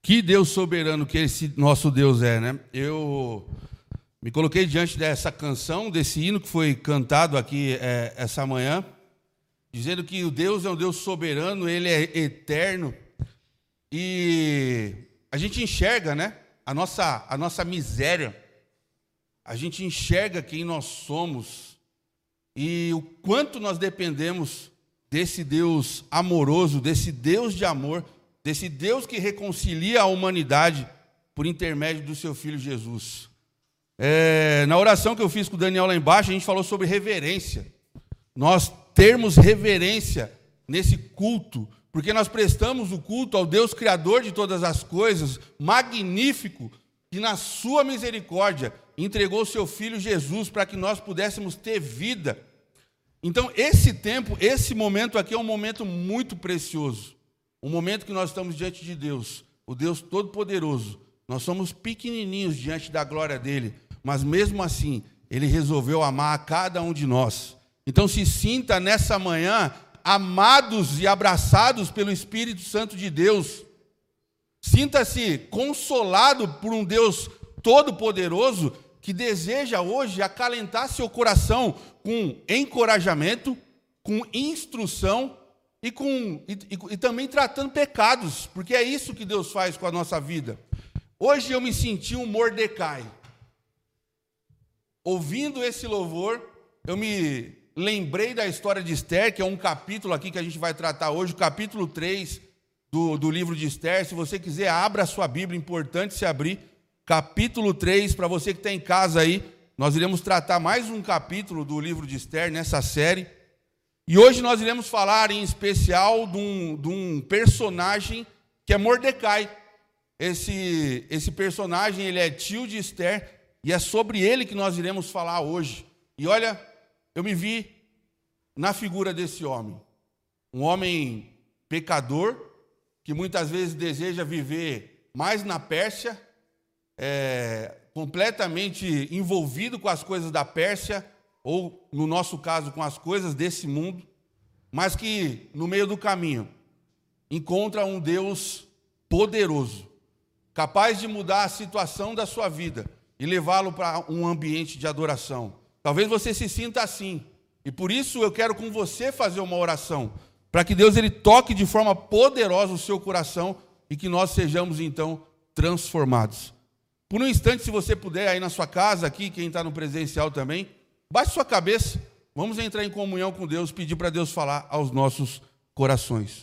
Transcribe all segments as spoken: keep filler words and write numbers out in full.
Que Deus soberano que esse nosso Deus é, né? Eu me coloquei diante dessa canção, desse hino que foi cantado aqui é, essa manhã, dizendo que o Deus é um Deus soberano, Ele é eterno, e a gente enxerga, né, a nossa, a nossa miséria, a gente enxerga quem nós somos e o quanto nós dependemos desse Deus amoroso, desse Deus de amor, desse Deus que reconcilia a humanidade por intermédio do seu Filho Jesus. É, na oração que eu fiz com o Daniel lá embaixo, a gente falou sobre reverência. Nós termos reverência nesse culto, porque nós prestamos o culto ao Deus Criador de todas as coisas, magnífico, que na sua misericórdia entregou o seu Filho Jesus para que nós pudéssemos ter vida. Então, esse tempo, esse momento aqui é um momento muito precioso. Um momento que nós estamos diante de Deus, o Deus Todo-Poderoso. Nós somos pequenininhos diante da glória dEle, mas mesmo assim, Ele resolveu amar a cada um de nós. Então, se sinta nessa manhã amados e abraçados pelo Espírito Santo de Deus. Sinta-se consolado por um Deus Todo-Poderoso que deseja hoje acalentar seu coração com encorajamento, com instrução e, com, e, e, e também tratando pecados, porque é isso que Deus faz com a nossa vida. Hoje eu me senti um Mordecai. Ouvindo esse louvor, eu me lembrei da história de Esther, que é um capítulo aqui que a gente vai tratar hoje, o capítulo três do, do livro de Esther. Se você quiser, abra a sua Bíblia, importante se abrir. Capítulo três, para você que está em casa aí, nós iremos tratar mais um capítulo do livro de Esther nessa série. E hoje nós iremos falar em especial de um, de um personagem que é Mordecai. Esse, esse personagem, ele é tio de Esther, e é sobre ele que nós iremos falar hoje. E olha, eu me vi na figura desse homem. Um homem pecador, que muitas vezes deseja viver mais na Pérsia, É, completamente envolvido com as coisas da Pérsia, ou, no nosso caso, com as coisas desse mundo, mas que, no meio do caminho, encontra um Deus poderoso, capaz de mudar a situação da sua vida e levá-lo para um ambiente de adoração. Talvez você se sinta assim, e por isso eu quero com você fazer uma oração, para que Deus ele toque de forma poderosa o seu coração e que nós sejamos, então, transformados. Por um instante, se você puder, aí na sua casa, aqui, quem está no presencial também, baixe sua cabeça, vamos entrar em comunhão com Deus, pedir para Deus falar aos nossos corações.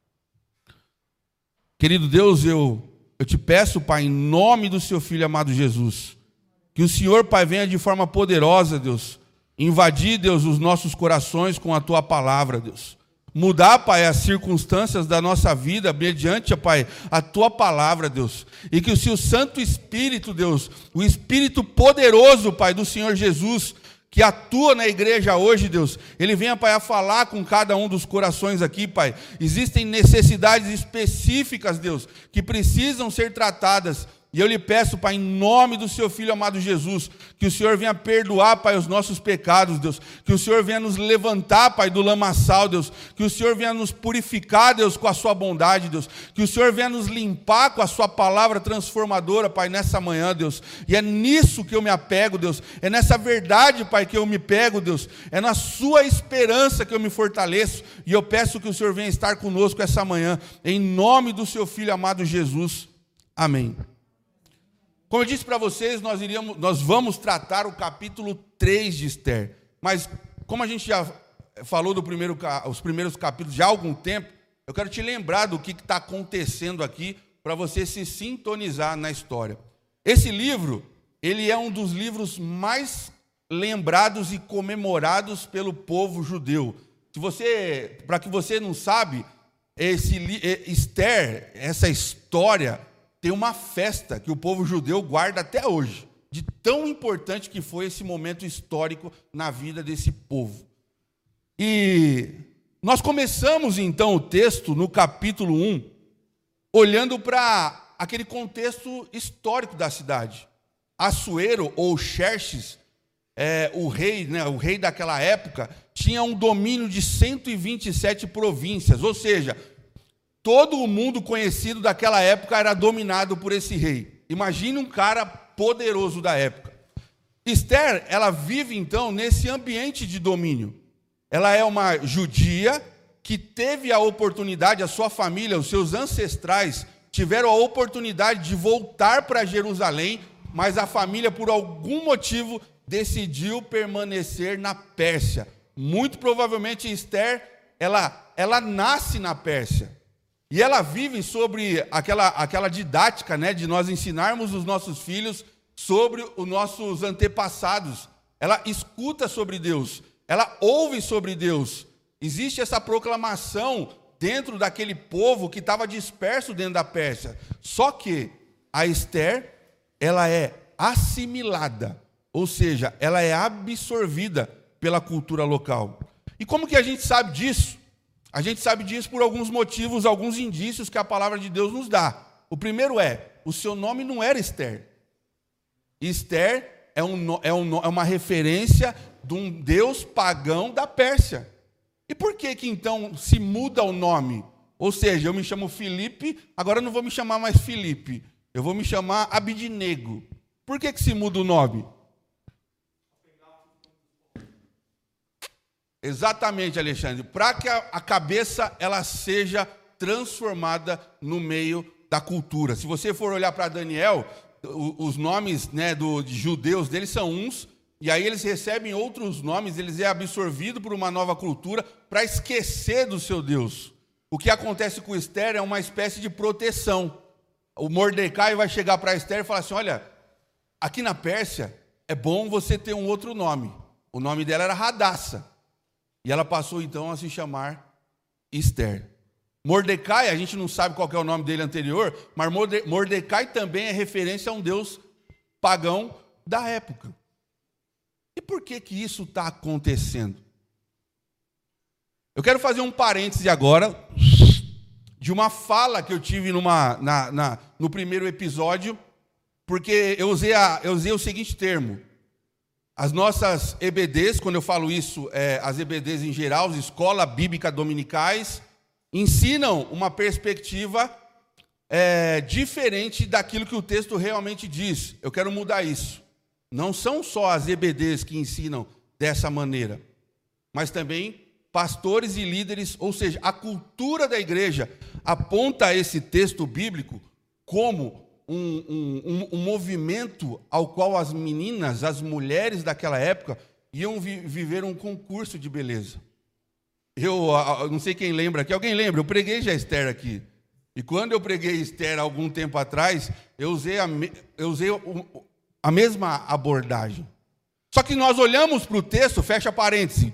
Querido Deus, eu, eu te peço, Pai, em nome do seu Filho amado Jesus, que o Senhor, Pai, venha de forma poderosa, Deus, invadir, Deus, os nossos corações com a tua palavra, Deus. Mudar, Pai, as circunstâncias da nossa vida, mediante, Pai, a Tua palavra, Deus. E que o Seu Santo Espírito, Deus, o Espírito poderoso, Pai, do Senhor Jesus, que atua na igreja hoje, Deus, Ele venha, Pai, a falar com cada um dos corações aqui, Pai. Existem necessidades específicas, Deus, que precisam ser tratadas. E eu lhe peço, Pai, em nome do seu Filho amado Jesus, que o Senhor venha perdoar, Pai, os nossos pecados, Deus. Que o Senhor venha nos levantar, Pai, do lamaçal, Deus. Que o Senhor venha nos purificar, Deus, com a sua bondade, Deus. Que o Senhor venha nos limpar com a sua palavra transformadora, Pai, nessa manhã, Deus. E é nisso que eu me apego, Deus. É nessa verdade, Pai, que eu me pego, Deus. É na sua esperança que eu me fortaleço. E eu peço que o Senhor venha estar conosco essa manhã, em nome do seu Filho amado Jesus. Amém. Como eu disse para vocês, nós, iríamos, nós vamos tratar o capítulo três de Esther. Mas, como a gente já falou do primeiro, os primeiros capítulos já há algum tempo, eu quero te lembrar do que está acontecendo aqui, para você se sintonizar na história. Esse livro, ele é um dos livros mais lembrados e comemorados pelo povo judeu. Se você, para que você não sabe, esse, Esther, essa história, tem uma festa que o povo judeu guarda até hoje, de tão importante que foi esse momento histórico na vida desse povo. E nós começamos então o texto no capítulo um, olhando para aquele contexto histórico da cidade. Assuero, ou Xerxes, é, o rei, né, o rei daquela época, tinha um domínio de cento e vinte e sete províncias, ou seja, todo o mundo conhecido daquela época era dominado por esse rei. Imagine um cara poderoso da época. Esther, ela vive então nesse ambiente de domínio. Ela é uma judia que teve a oportunidade, a sua família, os seus ancestrais, tiveram a oportunidade de voltar para Jerusalém, mas a família, por algum motivo, decidiu permanecer na Pérsia. Muito provavelmente Esther, ela, ela nasce na Pérsia. E ela vive sobre aquela, aquela didática, né, de nós ensinarmos os nossos filhos sobre os nossos antepassados. Ela escuta sobre Deus, ela ouve sobre Deus. Existe essa proclamação dentro daquele povo que estava disperso dentro da Pérsia. Só que a Esther, ela é assimilada, ou seja, ela é absorvida pela cultura local. E como que a gente sabe disso? A gente sabe disso por alguns motivos, alguns indícios que a palavra de Deus nos dá. O primeiro é, o seu nome não era Esther. Esther é, um, é, um, é uma referência de um deus pagão da Pérsia. E por que que então se muda o nome? Ou seja, eu me chamo Filipe, agora eu não vou me chamar mais Filipe, eu vou me chamar Abidnego. Por que que se muda o nome? Exatamente, Alexandre, para que a, a cabeça ela seja transformada no meio da cultura. Se você for olhar para Daniel, o, os nomes, né, do, de judeus deles são uns, e aí eles recebem outros nomes, eles é absorvido por uma nova cultura para esquecer do seu Deus. O que acontece com Esther é uma espécie de proteção. O Mordecai vai chegar para Esther e falar assim, olha, aqui na Pérsia é bom você ter um outro nome. O nome dela era Radassa. E ela passou então a se chamar Esther. Mordecai, a gente não sabe qual que é o nome dele anterior, mas Mordecai também é referência a um deus pagão da época. E por que que isso está acontecendo? Eu quero fazer um parêntese agora de uma fala que eu tive numa, na, na, no primeiro episódio, porque eu usei, a, eu usei o seguinte termo. As nossas E B Ds, quando eu falo isso, é, as E B Ds em geral, as escolas bíblicas dominicais, ensinam uma perspectiva é, diferente daquilo que o texto realmente diz. Eu quero mudar isso. Não são só as E B Ds que ensinam dessa maneira, mas também pastores e líderes, ou seja, a cultura da igreja aponta esse texto bíblico como um, um, um, um movimento ao qual as meninas, as mulheres daquela época, iam vi, viver um concurso de beleza. Eu, eu não sei quem lembra aqui, alguém lembra? Eu preguei já Esther aqui. E quando eu preguei Esther algum tempo atrás, eu usei a, eu usei a mesma abordagem. Só que nós olhamos para o texto, fecha parênteses.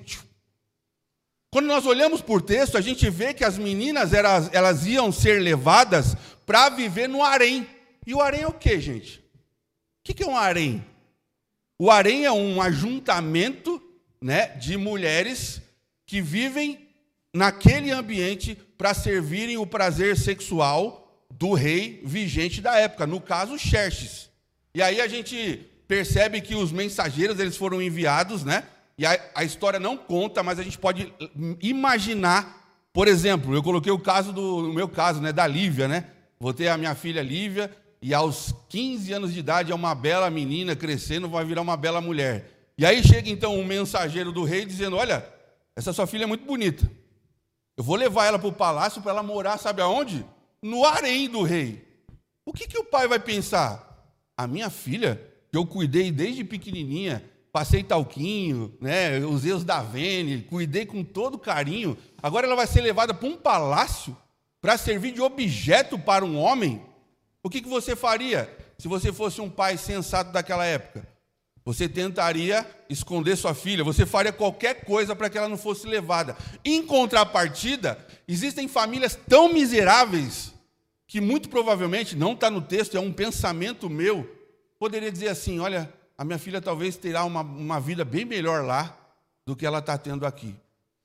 Quando nós olhamos para o texto, a gente vê que as meninas elas, elas iam ser levadas para viver no harém. E o harém é o quê, gente? O que é um harém? O harém é um ajuntamento, né, de mulheres que vivem naquele ambiente para servirem o prazer sexual do rei vigente da época, no caso, Xerxes. E aí a gente percebe que os mensageiros eles foram enviados, né? E a, a história não conta, mas a gente pode imaginar, por exemplo, eu coloquei o caso do, no meu caso, né, da Lívia, né? Vou ter a minha filha Lívia, e aos quinze anos de idade é uma bela menina crescendo, vai virar uma bela mulher. E aí chega então um mensageiro do rei dizendo, olha, essa sua filha é muito bonita. Eu vou levar ela para o palácio para ela morar, sabe aonde? No harém do rei. O que, que o pai vai pensar? A minha filha, que eu cuidei desde pequenininha, passei talquinho, né, usei os Davene, cuidei com todo carinho, agora ela vai ser levada para um palácio para servir de objeto para um homem? O que, que você faria se você fosse um pai sensato daquela época? Você tentaria esconder sua filha, você faria qualquer coisa para que ela não fosse levada. Em contrapartida, existem famílias tão miseráveis que muito provavelmente, não está no texto, é um pensamento meu, poderia dizer assim, olha, a minha filha talvez terá uma, uma vida bem melhor lá do que ela está tendo aqui.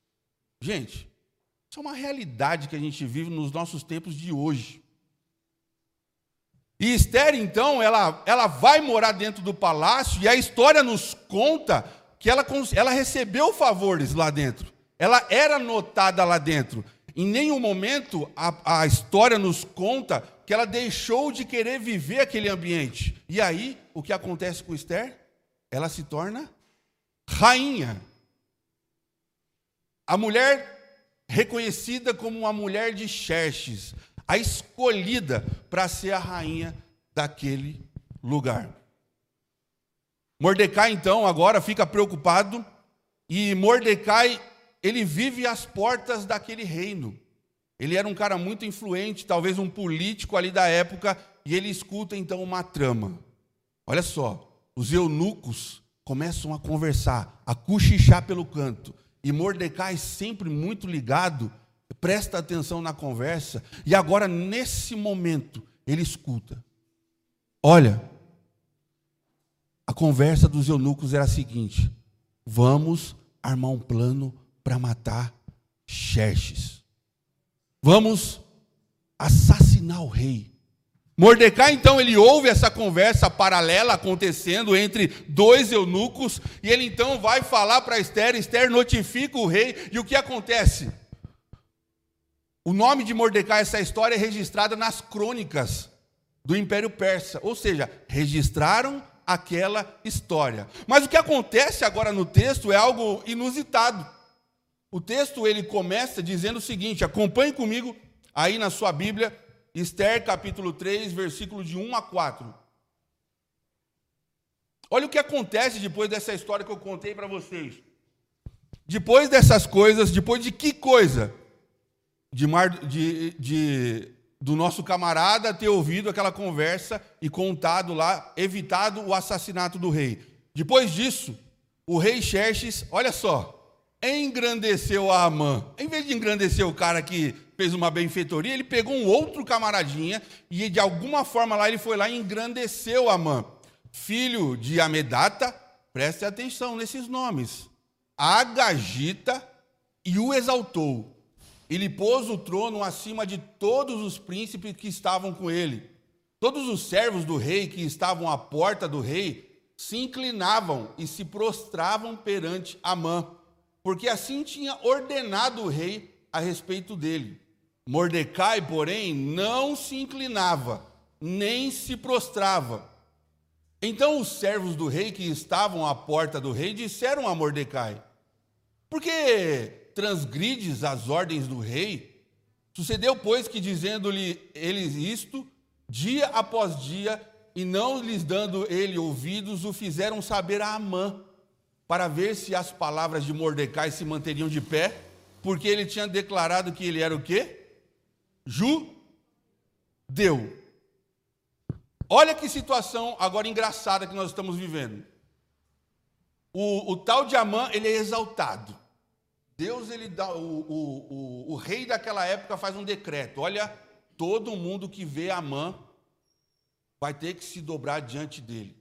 Gente, isso é uma realidade que a gente vive nos nossos tempos de hoje. E Esther, então, ela, ela vai morar dentro do palácio, e a história nos conta que ela, ela recebeu favores lá dentro. Ela era notada lá dentro. Em nenhum momento a, a história nos conta que ela deixou de querer viver aquele ambiente. E aí, o que acontece com Esther? Ela se torna rainha. A mulher reconhecida como uma mulher de Xerxes, a escolhida para ser a rainha daquele lugar. Mordecai, então, agora fica preocupado, e Mordecai, ele vive às portas daquele reino. Ele era um cara muito influente, talvez um político ali da época, e ele escuta, então, uma trama. Olha só, os eunucos começam a conversar, a cochichar pelo canto, e Mordecai, sempre muito ligado, presta atenção na conversa, e agora, nesse momento, ele escuta. Olha, a conversa dos eunucos era a seguinte: vamos armar um plano para matar Xerxes. Vamos assassinar o rei. Mordecai, então, ele ouve essa conversa paralela acontecendo entre dois eunucos, e ele então vai falar para Esther, Esther notifica o rei, e o que acontece? O nome de Mordecai, essa história é registrada nas crônicas do Império Persa, ou seja, registraram aquela história. Mas o que acontece agora no texto é algo inusitado. O texto, ele começa dizendo o seguinte, acompanhe comigo aí na sua Bíblia, Esther capítulo três, versículo de um a quatro. Olha o que acontece depois dessa história que eu contei para vocês. Depois dessas coisas, depois de que coisa? De, Mar, de, de do nosso camarada ter ouvido aquela conversa e contado lá, evitado o assassinato do rei. Depois disso, o rei Xerxes, olha só, engrandeceu a Amã. Em vez de engrandecer o cara que fez uma benfeitoria, ele pegou um outro camaradinha e de alguma forma lá ele foi lá e engrandeceu a Amã, filho de Amedata, preste atenção nesses nomes, Agagita, e o exaltou. Ele pôs o trono acima de todos os príncipes que estavam com ele. Todos os servos do rei que estavam à porta do rei se inclinavam e se prostravam perante Amã, porque assim tinha ordenado o rei a respeito dele. Mordecai, porém, não se inclinava, nem se prostrava. Então os servos do rei que estavam à porta do rei disseram a Mordecai: por que transgrides as ordens do rei? Sucedeu, pois, que dizendo-lhe eles isto, dia após dia, e não lhes dando ele ouvidos, o fizeram saber a Amã, para ver se as palavras de Mordecai se manteriam de pé, porque ele tinha declarado que ele era o quê? Judeu. Olha que situação agora engraçada que nós estamos vivendo. O, o tal de Amã, ele é exaltado. Deus, ele dá, o, o, o, o rei daquela época faz um decreto. Olha, todo mundo que vê Amã vai ter que se dobrar diante dele.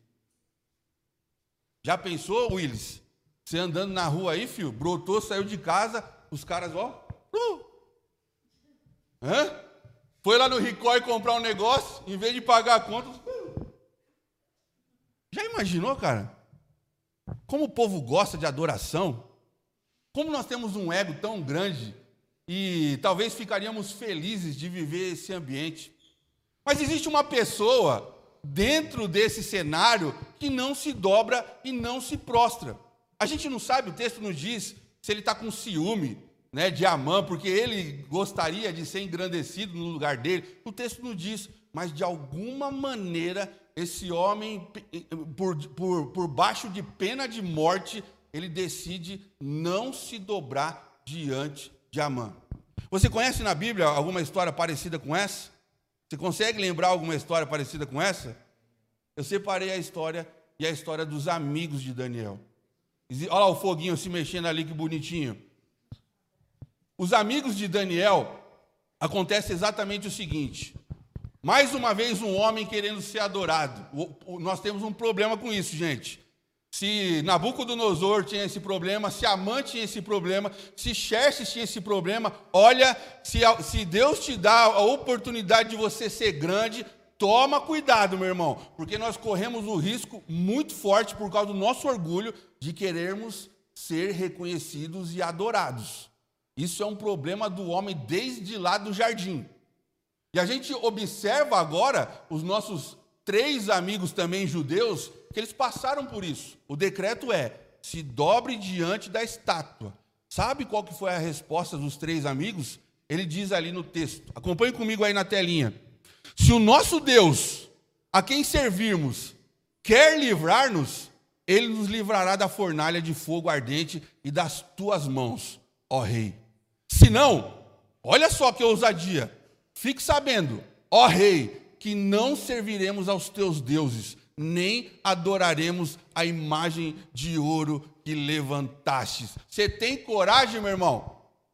Já pensou, Willis? Você andando na rua aí, filho, brotou, saiu de casa, os caras, ó. Uh, hã? Foi lá no Ricói comprar um negócio, em vez de pagar a conta. Uh. Já imaginou, cara? Como o povo gosta de adoração? Como nós temos um ego tão grande e talvez ficaríamos felizes de viver esse ambiente. Mas existe uma pessoa dentro desse cenário que não se dobra e não se prostra. A gente não sabe, o texto nos diz se ele está com ciúme, né, de Amã, porque ele gostaria de ser engrandecido no lugar dele. O texto nos diz, mas de alguma maneira esse homem, por, por, por baixo de pena de morte, ele decide não se dobrar diante de Amã. Você conhece na Bíblia alguma história parecida com essa? Você consegue lembrar alguma história parecida com essa? Eu separei a história e a história dos amigos de Daniel. Olha lá o foguinho se mexendo ali, que bonitinho. Os amigos de Daniel, acontece exatamente o seguinte. Mais uma vez um homem querendo ser adorado. Nós temos um problema com isso, gente. Se Nabucodonosor tinha esse problema, se Amã tinha esse problema, se Xerxes tinha esse problema, olha, se, se Deus te dá a oportunidade de você ser grande, toma cuidado, meu irmão, porque nós corremos um risco muito forte por causa do nosso orgulho de querermos ser reconhecidos e adorados. Isso é um problema do homem desde lá do jardim. E a gente observa agora os nossos três amigos também judeus, que eles passaram por isso. O decreto é, se dobre diante da estátua. Sabe qual que foi a resposta dos três amigos? Ele diz ali no texto, acompanhe comigo aí na telinha. Se o nosso Deus, a quem servirmos, quer livrar-nos, ele nos livrará da fornalha de fogo ardente e das tuas mãos, ó rei. Se não, olha só que ousadia, fique sabendo, ó rei, que não serviremos aos teus deuses, nem adoraremos a imagem de ouro que levantastes. Você tem coragem, meu irmão?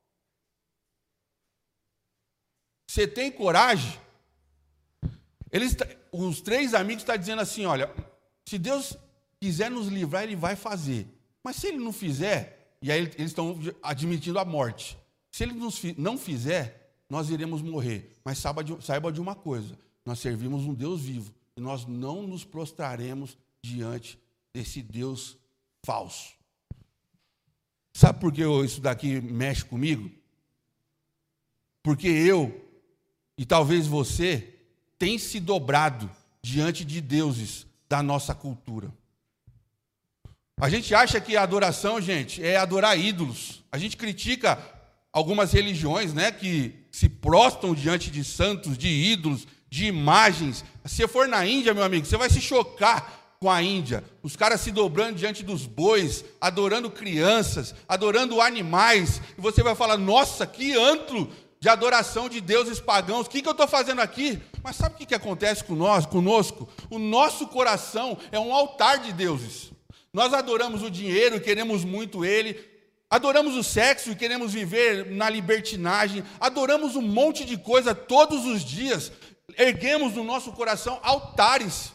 Você tem coragem? Eles, os três amigos estão dizendo assim, olha, se Deus quiser nos livrar, Ele vai fazer. Mas se Ele não fizer, e aí eles estão admitindo a morte. Se Ele não fizer, nós iremos morrer. Mas saiba de, saiba de uma coisa, nós servimos um Deus vivo, e nós não nos prostraremos diante desse Deus falso. Sabe por que eu, isso daqui mexe comigo? Porque eu, e talvez você, tem se dobrado diante de deuses da nossa cultura. A gente acha que a adoração, gente, é adorar ídolos. A gente critica algumas religiões, né, que se prostram diante de santos, de ídolos, de imagens. Se você for na Índia, meu amigo, você vai se chocar com a Índia. Os caras se dobrando diante dos bois, adorando crianças, adorando animais. E você vai falar, nossa, que antro de adoração de deuses pagãos. O que, que eu estou fazendo aqui? Mas sabe o que, que acontece com nós, conosco? O nosso coração é um altar de deuses. Nós adoramos o dinheiro e queremos muito ele. Adoramos o sexo e queremos viver na libertinagem. Adoramos um monte de coisa todos os dias. Erguemos no nosso coração altares.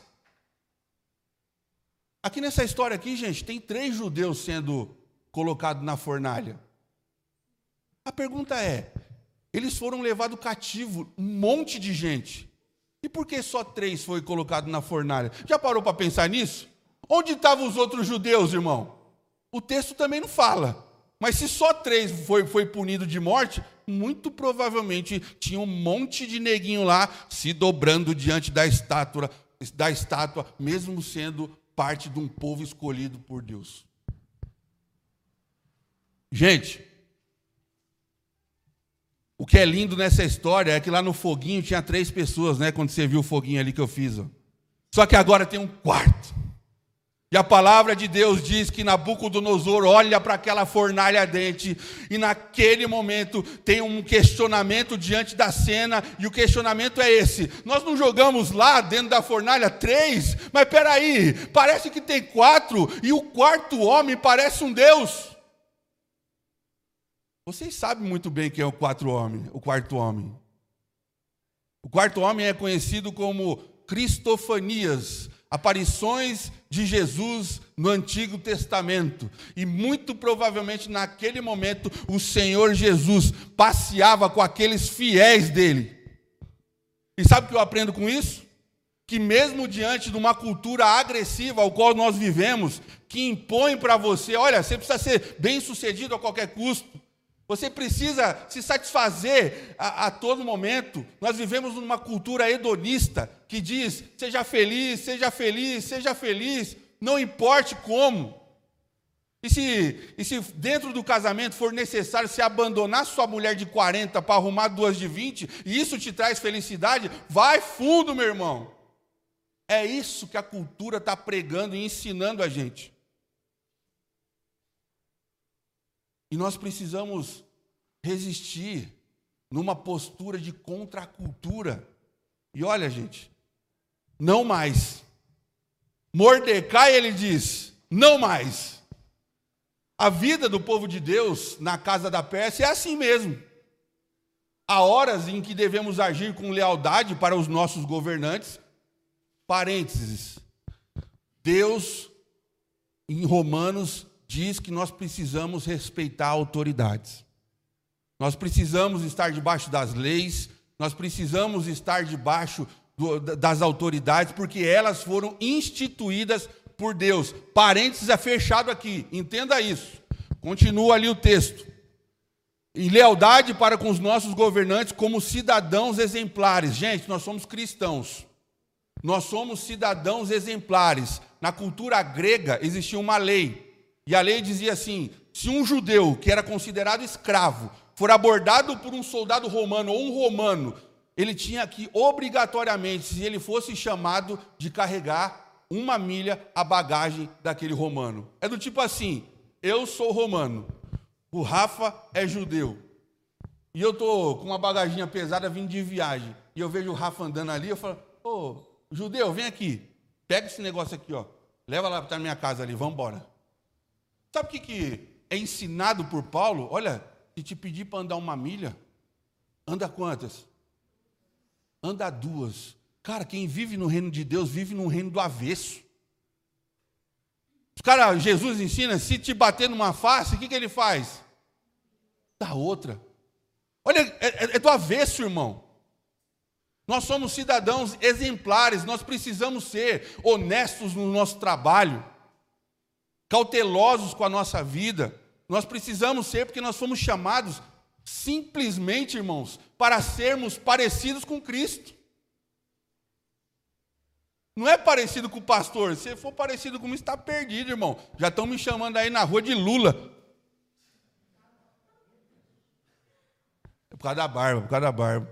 Aqui nessa história aqui, gente, tem três judeus sendo colocados na fornalha. A pergunta é, eles foram levados cativo, um monte de gente. E por que só três foi colocado na fornalha? Já parou para pensar nisso? Onde estavam os outros judeus, irmão? O texto também não fala. Mas se só três foi, foi punido de morte, muito provavelmente tinha um monte de neguinho lá se dobrando diante da estátua, da estátua, mesmo sendo parte de um povo escolhido por Deus. Gente, o que é lindo nessa história é que lá no foguinho tinha três pessoas, né? Quando você viu o foguinho ali que eu fiz. Ó. Só que agora tem um quarto. E a palavra de Deus diz que Nabucodonosor olha para aquela fornalha ardente e naquele momento tem um questionamento diante da cena, e o questionamento é esse: nós não jogamos lá dentro da fornalha três, mas peraí, parece que tem quatro, e o quarto homem parece um Deus. Vocês sabem muito bem quem é o quarto homem, o quarto homem. O quarto homem é conhecido como Cristofanias, aparições de Jesus no Antigo Testamento. E muito provavelmente naquele momento o Senhor Jesus passeava com aqueles fiéis dele. E sabe o que eu aprendo com isso? Que mesmo diante de uma cultura agressiva ao qual nós vivemos, que impõe para você, olha, você precisa ser bem-sucedido a qualquer custo, você precisa se satisfazer a, a todo momento. Nós vivemos numa cultura hedonista que diz, seja feliz, seja feliz, seja feliz, não importe como. E se, e se dentro do casamento for necessário se abandonar sua mulher de quarenta para arrumar duas de vinte, e isso te traz felicidade, vai fundo, meu irmão. É isso que a cultura está pregando e ensinando a gente. E nós precisamos resistir numa postura de contracultura. E olha, gente, não mais. Mordecai, ele diz, não mais. A vida do povo de Deus na casa da Pérsia é assim mesmo. Há horas em que devemos agir com lealdade para os nossos governantes. Parênteses. Deus, em Romanos, diz que nós precisamos respeitar autoridades. Nós precisamos estar debaixo das leis, nós precisamos estar debaixo do, das autoridades, porque elas foram instituídas por Deus. Parênteses é fechado aqui, entenda isso. Continua ali o texto. E lealdade para com os nossos governantes como cidadãos exemplares. Gente, nós somos cristãos. Nós somos cidadãos exemplares. Na cultura grega existia uma lei. E a lei dizia assim: se um judeu que era considerado escravo for abordado por um soldado romano ou um romano, ele tinha que, obrigatoriamente, se ele fosse chamado, de carregar uma milha a bagagem daquele romano. É do tipo assim: eu sou romano, o Rafa é judeu, e eu estou com uma bagaginha pesada vindo de viagem, e eu vejo o Rafa andando ali, eu falo: ô, judeu, vem aqui, pega esse negócio aqui, ó, leva lá para a minha casa ali, vamos embora. Sabe o que, que é ensinado por Paulo? Olha, se te pedir para andar uma milha, anda quantas? Anda duas. Cara, quem vive no reino de Deus, vive no reino do avesso. Os caras, Jesus ensina, se te bater numa face, o que, que ele faz? Dá outra. Olha, é, é, é do avesso, irmão. Nós somos cidadãos exemplares, nós precisamos ser honestos no nosso trabalho, cautelosos com a nossa vida. Nós precisamos ser, porque nós fomos chamados simplesmente, irmãos, para sermos parecidos com Cristo. Não é parecido com o pastor. Se for parecido comigo, está perdido, irmão. Já estão me chamando aí na rua de Lula. É por causa da barba, por causa da barba.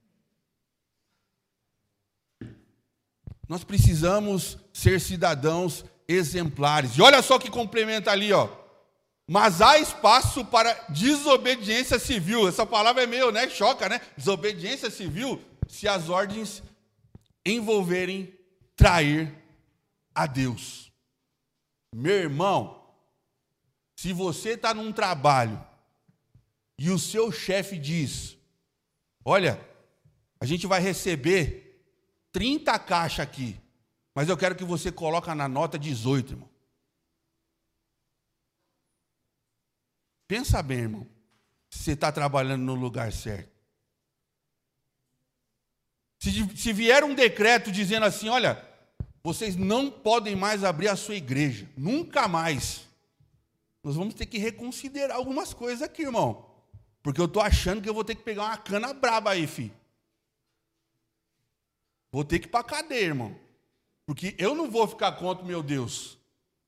Nós precisamos ser cidadãos exemplares. E olha só que complementa ali, ó. Mas há espaço para desobediência civil. Essa palavra é meio, né? Choca, né? Desobediência civil, se as ordens envolverem trair a Deus. Meu irmão, se você está num trabalho e o seu chefe diz: olha, a gente vai receber trinta caixas aqui, mas eu quero que você coloque na nota dezoito, irmão. Pensa bem, irmão, se você está trabalhando no lugar certo. Se, se vier um decreto dizendo assim: olha, vocês não podem mais abrir a sua igreja, nunca mais, nós vamos ter que reconsiderar algumas coisas aqui, irmão, porque eu estou achando que eu vou ter que pegar uma cana braba aí, filho. Vou ter que ir para a cadeia, irmão, porque eu não vou ficar contra o meu Deus.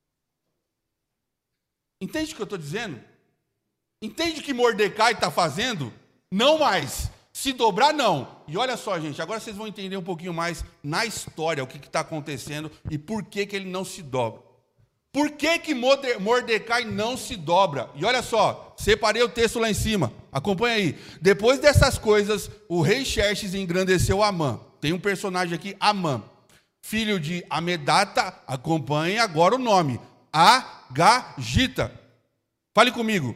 Entende o que eu estou dizendo? Entende o que Mordecai está fazendo? Não mais. Se dobrar, não. E olha só, gente, agora vocês vão entender um pouquinho mais na história o que está acontecendo e por que, que ele não se dobra. Por que, que Mordecai não se dobra? E olha só, separei o texto lá em cima. Acompanha aí. Depois dessas coisas, o rei Xerxes engrandeceu Amã. Tem um personagem aqui, Amã, filho de Amedata. Acompanhe agora o nome. Agagita. Fale comigo.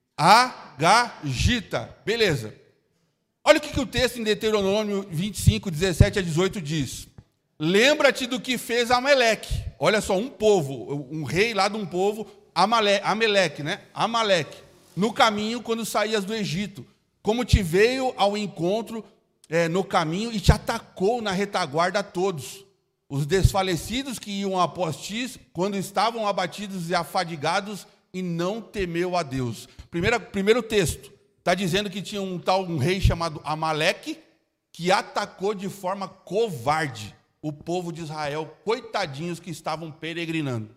Agagita. Beleza. Olha o que, que o texto em Deuteronômio vinte e cinco, dezessete a dezoito diz. Lembra-te do que fez Amaleque. Olha só, um povo, um rei lá de um povo, Amaleque, Amaleque, né? Amaleque. No caminho, quando saías do Egito. Como te veio ao encontro é, no caminho e te atacou na retaguarda a todos. Os desfalecidos que iam após ti, quando estavam abatidos e afadigados, e não temeu a Deus. Primeiro, primeiro texto, está dizendo que tinha um tal, um rei chamado Amaleque, que atacou de forma covarde o povo de Israel, coitadinhos que estavam peregrinando.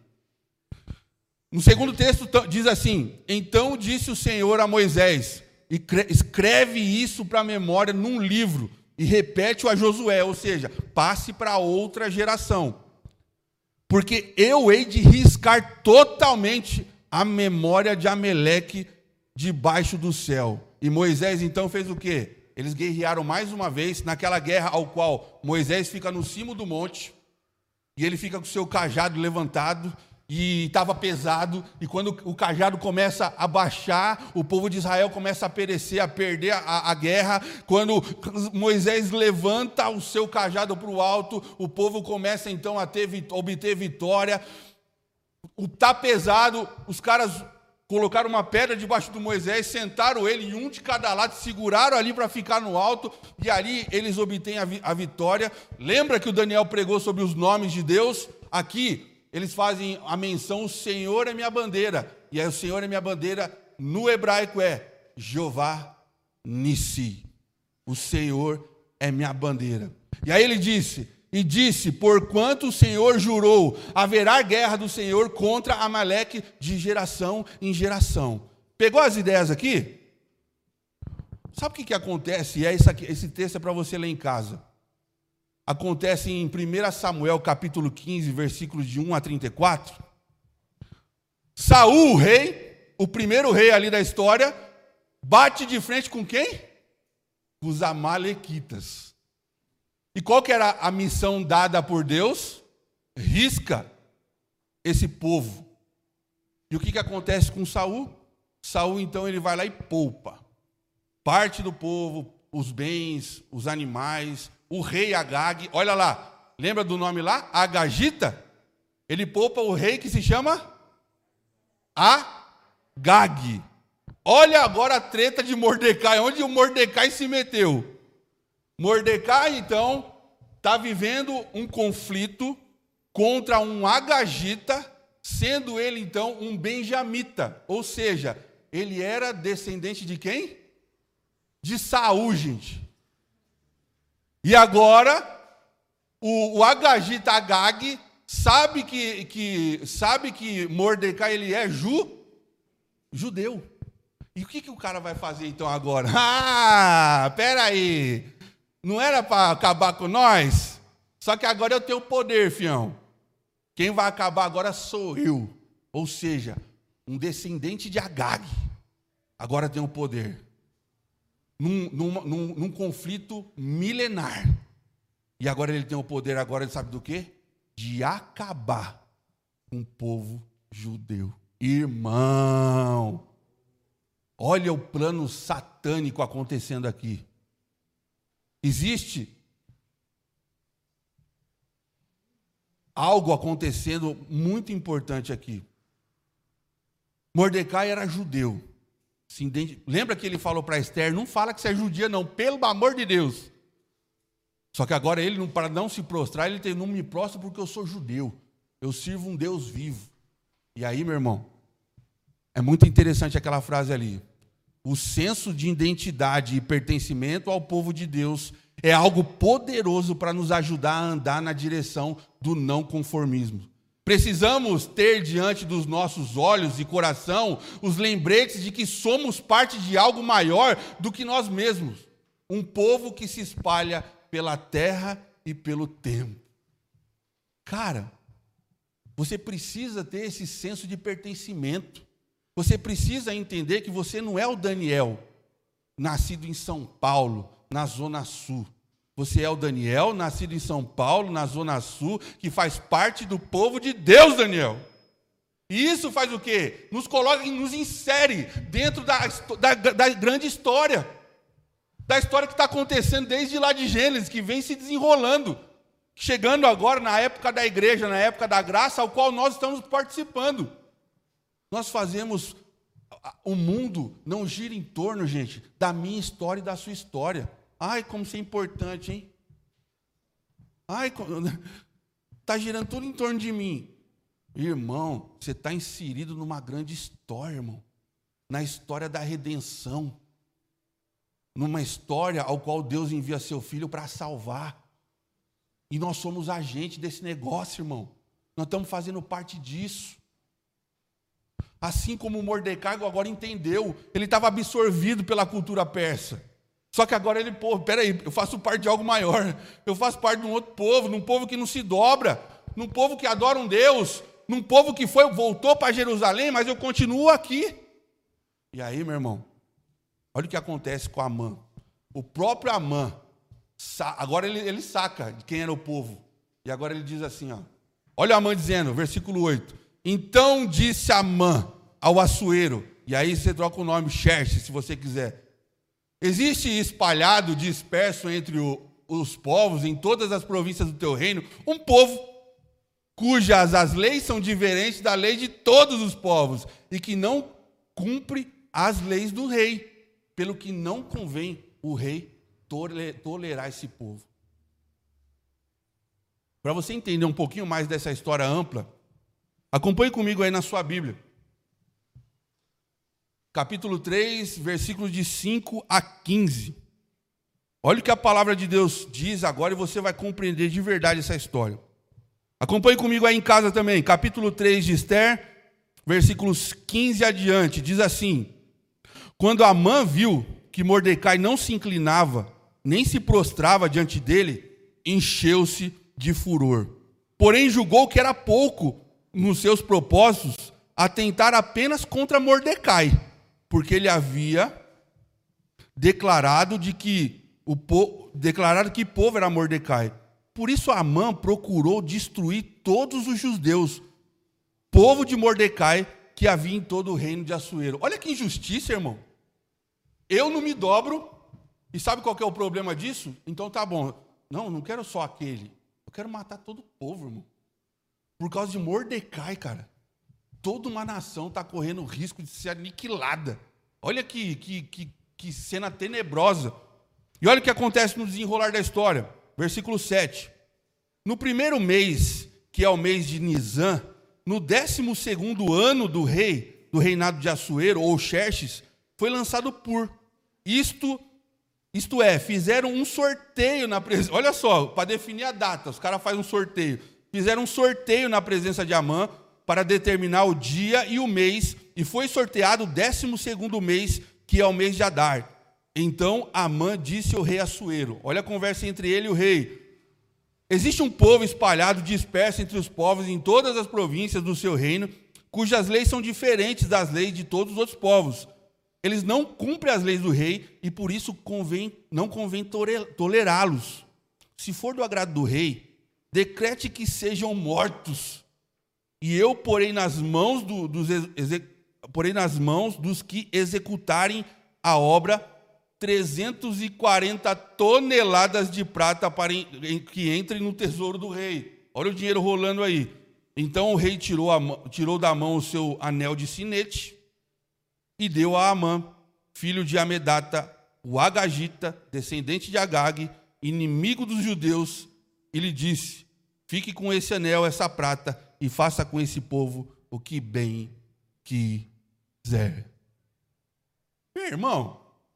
No segundo texto diz assim: então disse o Senhor a Moisés, escreve isso para a memória num livro e repete-o a Josué, ou seja, passe para outra geração, porque eu hei de riscar totalmente a memória de Amaleque debaixo do céu. E Moisés então fez o quê? Eles guerrearam mais uma vez, naquela guerra ao qual Moisés fica no cimo do monte, e ele fica com o seu cajado levantado, e estava pesado, e quando o cajado começa a baixar, o povo de Israel começa a perecer, a perder a, a guerra. Quando Moisés levanta o seu cajado para o alto, o povo começa então a ter, obter vitória. Está pesado, os caras colocaram uma pedra debaixo do Moisés, sentaram ele, um de cada lado, seguraram ali para ficar no alto, e ali eles obtêm a, vi a vitória. Lembra que o Daniel pregou sobre os nomes de Deus? Aqui, eles fazem a menção, o Senhor é minha bandeira, e aí o Senhor é minha bandeira, no hebraico é Jeová Nissi. O Senhor é minha bandeira. E aí ele disse, e disse, porquanto o Senhor jurou, haverá guerra do Senhor contra Amaleque de geração em geração. Pegou as ideias aqui? Sabe o que, que acontece? E é isso aqui, esse texto é para você ler em casa. Acontece em primeiro Samuel, capítulo quinze, versículos de um a trinta e quatro. Saul, o rei, o primeiro rei ali da história, bate de frente com quem? Os amalequitas. E qual que era a missão dada por Deus? Risca esse povo. E o que, que acontece com Saul? Saul, então, ele vai lá e poupa. Parte do povo, os bens, os animais, o rei Agag. Olha lá, lembra do nome lá? Agagita? Ele poupa o rei que se chama Agag. Olha agora a treta de Mordecai, onde o Mordecai se meteu. Mordecai, então, está vivendo um conflito contra um agagita, sendo ele, então, um benjamita. Ou seja, ele era descendente de quem? De Saul, gente. E agora, o, o agagita Agag sabe que, que, sabe que Mordecai ele é ju, judeu. E o que, que o cara vai fazer, então, agora? Ah, peraí. Não era para acabar com nós? Só que agora eu tenho poder, fião. Quem vai acabar agora sou eu. Ou seja, um descendente de Agag. Agora tem o poder. Num, num, num, num conflito milenar. E agora ele tem o poder, agora ele sabe do quê? De acabar com o povo judeu. Irmão, olha o plano satânico acontecendo aqui. Existe algo acontecendo muito importante aqui. Mordecai era judeu. Se ident... Lembra que ele falou para Esther, não fala que você é judia não, pelo amor de Deus. Só que agora ele, para não se prostrar, ele tem, não me prostro porque eu sou judeu. Eu sirvo um Deus vivo. E aí, meu irmão, é muito interessante aquela frase ali. O senso de identidade e pertencimento ao povo de Deus é algo poderoso para nos ajudar a andar na direção do não conformismo. Precisamos ter diante dos nossos olhos e coração os lembretes de que somos parte de algo maior do que nós mesmos. Um povo que se espalha pela terra e pelo tempo. Cara, você precisa ter esse senso de pertencimento. Você precisa entender que você não é o Daniel, nascido em São Paulo, na Zona Sul. Você é o Daniel, nascido em São Paulo, na Zona Sul, que faz parte do povo de Deus, Daniel. E isso faz o quê? Nos coloca e nos insere dentro da, da, da grande história. Da história que está acontecendo desde lá de Gênesis, que vem se desenrolando. Chegando agora na época da igreja, na época da graça, ao qual nós estamos participando. Nós fazemos, o mundo não gira em torno, gente, da minha história e da sua história. Ai, como isso é importante, hein? Ai, está girando tudo em torno de mim. Irmão, você está inserido numa grande história, irmão. Na história da redenção. Numa história ao qual Deus envia seu filho para salvar. E nós somos agentes desse negócio, irmão. Nós estamos fazendo parte disso. Assim como o Mordecai agora entendeu, ele estava absorvido pela cultura persa. Só que agora ele, pô, peraí, eu faço parte de algo maior. Eu faço parte de um outro povo, num povo que não se dobra, num povo que adora um Deus, num povo que foi, voltou para Jerusalém, mas eu continuo aqui. E aí, meu irmão, olha o que acontece com Amã. O próprio Amã, agora ele, ele saca de quem era o povo. E agora ele diz assim, ó, olha Amã dizendo, versículo oito. Então disse Amã ao açoeiro, e aí você troca o nome Xerxes, se você quiser. Existe espalhado, disperso entre o, os povos, em todas as províncias do teu reino, um povo cujas as leis são diferentes da lei de todos os povos, e que não cumpre as leis do rei, pelo que não convém o rei tolerar esse povo. Para você entender um pouquinho mais dessa história ampla, acompanhe comigo aí na sua Bíblia. capítulo três, versículos de cinco a quinze. Olha o que a palavra de Deus diz agora e você vai compreender de verdade essa história. Acompanhe comigo aí em casa também, capítulo três de Esther, versículos quinze adiante, diz assim: quando Amã viu que Mordecai não se inclinava, nem se prostrava diante dele, encheu-se de furor. Porém julgou que era pouco nos seus propósitos atentar apenas contra Mordecai, porque ele havia declarado de que o povo, declarado que povo era Mordecai. Por isso Amã procurou destruir todos os judeus, povo de Mordecai, que havia em todo o reino de Assuero. Olha que injustiça, irmão. Eu não me dobro, e sabe qual que é o problema disso? Então tá bom, não, não quero só aquele, eu quero matar todo o povo, irmão. Por causa de Mordecai, cara. Toda uma nação está correndo o risco de ser aniquilada. Olha que, que, que, que cena tenebrosa. E olha o que acontece no desenrolar da história. Versículo sete. No primeiro mês, que é o mês de Nisan, no décimo segundo ano do rei, do reinado de Assuero, ou Xerxes, foi lançado Pur. Isto, isto é, fizeram um sorteio na presença. Olha só, para definir a data, os caras fazem um sorteio. Fizeram um sorteio na presença de Amã para determinar o dia e o mês, e foi sorteado o décimo segundo mês, que é o mês de Adar. Então Amã disse ao rei Assuero, olha a conversa entre ele e o rei: existe um povo espalhado, disperso entre os povos em todas as províncias do seu reino, cujas leis são diferentes das leis de todos os outros povos. Eles não cumprem as leis do rei e por isso convém, não convém tolerá-los. Se for do agrado do rei, decrete que sejam mortos, e eu porei nas mãos, do, dos, porei nas mãos dos que executarem a obra trezentas e quarenta toneladas de prata para que entrem no tesouro do rei. Olha o dinheiro rolando aí. Então o rei tirou, a, tirou da mão o seu anel de sinete e deu a Amã, filho de Amedata, o Agagita, descendente de Agag, inimigo dos judeus, e lhe disse: fique com esse anel, essa prata, e faça com esse povo o que bem quiser. Meu irmão,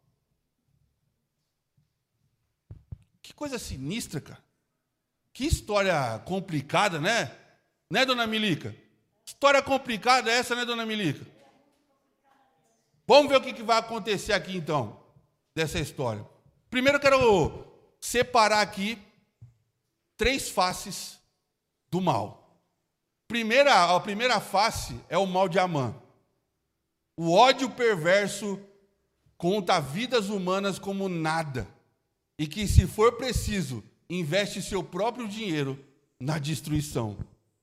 que coisa sinistra, cara. Que história complicada, né? Né, dona Milica? História complicada essa, né, dona Milica? Vamos ver o que vai acontecer aqui, então, dessa história. Primeiro eu quero separar aqui três faces do mal. Primeira, a primeira face é o mal de Amã. O ódio perverso conta vidas humanas como nada. E que, se for preciso, investe seu próprio dinheiro na destruição.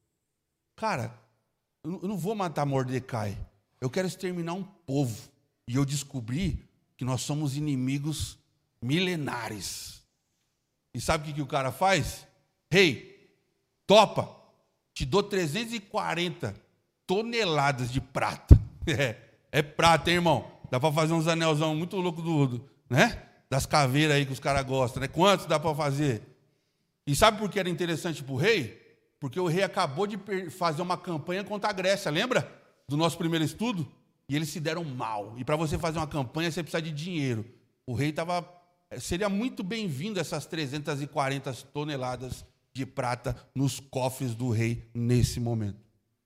Cara, eu não vou matar Mordecai. Eu quero exterminar um povo. E eu descobri que nós somos inimigos milenares. E sabe o que, que o cara faz? Rei, topa, te dou trezentas e quarenta toneladas de prata. É, é prata, hein, irmão? Dá para fazer uns anelzão muito louco do, do, né? Das caveiras aí que os caras gostam, né? Quantos dá para fazer? E sabe por que era interessante para o rei? Porque o rei acabou de fazer uma campanha contra a Grécia, lembra? Do nosso primeiro estudo? E eles se deram mal. E para você fazer uma campanha, você precisa de dinheiro. O rei estava... Seria muito bem-vindo essas trezentas e quarenta toneladas de prata nos cofres do rei nesse momento.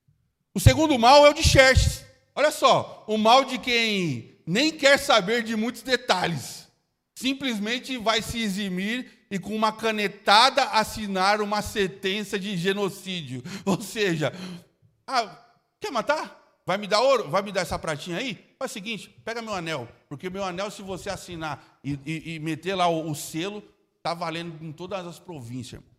O segundo mal é o de Xerxes. Olha só, o mal de quem nem quer saber de muitos detalhes. Simplesmente vai se eximir e com uma canetada assinar uma sentença de genocídio. Ou seja, ah, quer matar? Vai me dar ouro? Vai me dar essa pratinha aí? Faz o seguinte, pega meu anel, porque meu anel, se você assinar e, e, e meter lá o, o selo, está valendo em todas as províncias, irmão.